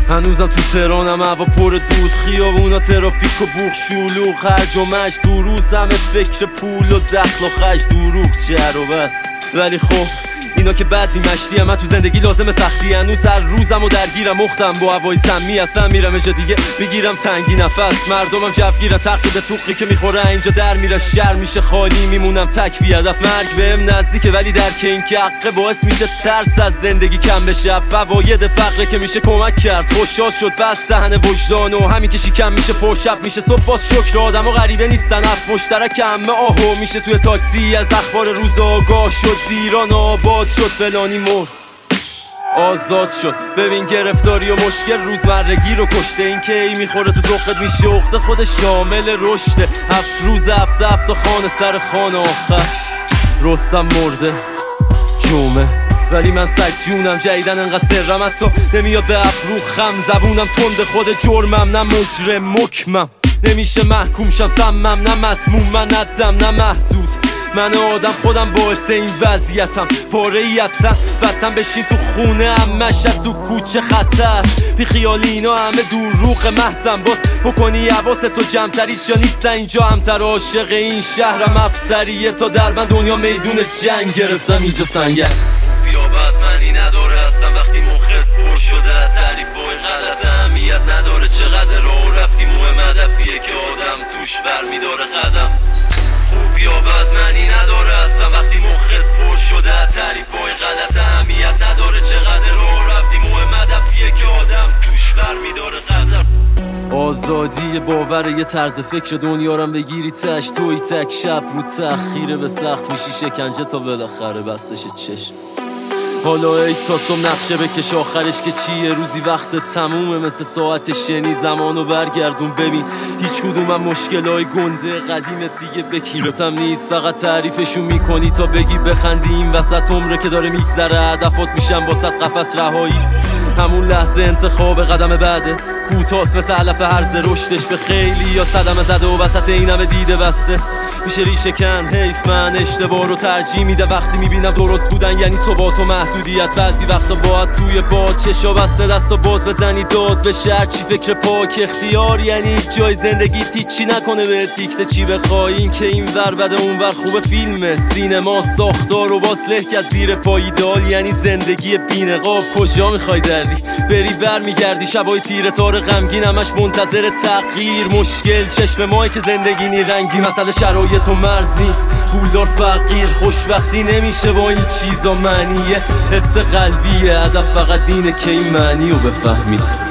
هنوزم تو تهرانم، هوا پر دود، خیابونا ترافیک و بوق شلوغ، هرج و مرج تو روز همه فکر پول و دخل و خرج، دروغ جر و بس. ولی خب اینا که بد نی، مشتی من تو زندگی لازم سختی، هنوز هر روزم و درگیرم، مختم با هوای سمی اصلا میرم اجا دیگه میگیرم تنگی نفس، مردمم جوگیرن تقریب توقی که میخوره اینجا در میره، شهر میشه خالی، میمونم تک بی هدف، مرگ بهم نزدیکه ولی درک این که حقه باعث میشه ترس از زندگی کم بشه، فواید فقره که میشه کمک کرد، خوشحال شد بس دهن وجدان و همین که شکم میشه پر شب میشه صبح، باز شکر آدم و غریبه نیستن، اف مشترک همه آهو میشه توی تاکسی، از اخبار روز آگاه شد، دیران آباد شد، فلانی مرد آزاد شد. ببین گرفتاری و مشکل روزمرگی رو کشته، این که ای میخوره تو ذوقت میشه عقده، خود شامل رشده، 7 روز هفته خانه سر خانه آخر، رستم مرده جمعه، ولی من سگ جونم جدیدن انقدر سرم حتی نمیاد به ابرو خم، زبونم تند خود جرمم، نه مجرم مکمم، نمیشه محکوم شم سمم، نه مسموم من ندم نه محدود، من آدم خودم باعث این وضعیتم، پارهیتم وطن بشین تو خونه همش از تو کوچه خطر، بی خیالی اینا همه دروغ محضم، باز بکنی حواست تو جمع‌تر، هیچ جا نیستن اینجا همتر، عاشق این شهرم افسریه تا در من دنیا میدون جنگ گرفتم اینجا سنگر، بیا بدمنی نداره اصلا وقتی مخت پر شده، تعریف و این غلط اهمیت نداره، چقدر راه رفتی مهم هدفیه که آدم توش برمیداره قدم، خوب یا بد معنی نداره اصلا وقتی مخت پر شده، تعریف با این غلط اهمیت نداره، چقدر راه رفتی مهم هدفیه که آدم توش برمیداره قدم. آزادی باور یه طرز فکر دنیارم بگیری تش، توی تک شب رو تأخیره به سقف میشی شکنجه تا بالاخره بستش چشم، حالا ای تا سم نقشه بکش آخرش که چیه، روزی وقت تمومه مثل ساعت شنی، زمانو برگردون ببین هیچ کدومم مشکلای گنده قدیمت دیگه بکیرتم نیست، فقط تعریفشون میکنی تا بگی بخندی، این وسط عمره که داره میگذره، هدفات میشن واسط قفس رهایی، همون لحظه انتخاب قدم بعده، کوتاست مثل علف هرز رشدش به خیلی یا صدمه زده و وسط این همه دیده بسته، میشه ریشه کن حیف من اشتباه رو ترجیح میده، وقتی میبینم درست بودن یعنی ثبات و محدودیت، بعضی وقتا باید توی باد چشا بسته دست و باز بزنی داد بشه، هرچی فکر پاک اختیار یعنی جای زندگی تیچی نکنه به دیکته چی بخوای، این که این ور بده اون ور خوبه، فیلمه سینما ساختار و باز لهکت زیر پای دال، یعنی زندگی بی‌نقاب کجا میخوای بری برمیگردی، شبای تیره تار غمگین همش منتظر تغییر، مشکل چشم ماهی که زندگی نی رنگی، مسئله شرایط و مرز نیست پولدار فقیر، خوشبختی نمیشه با این چیزا معنیه، حس قلبیه، هدف فقط اینه که این معنی رو بفهمی.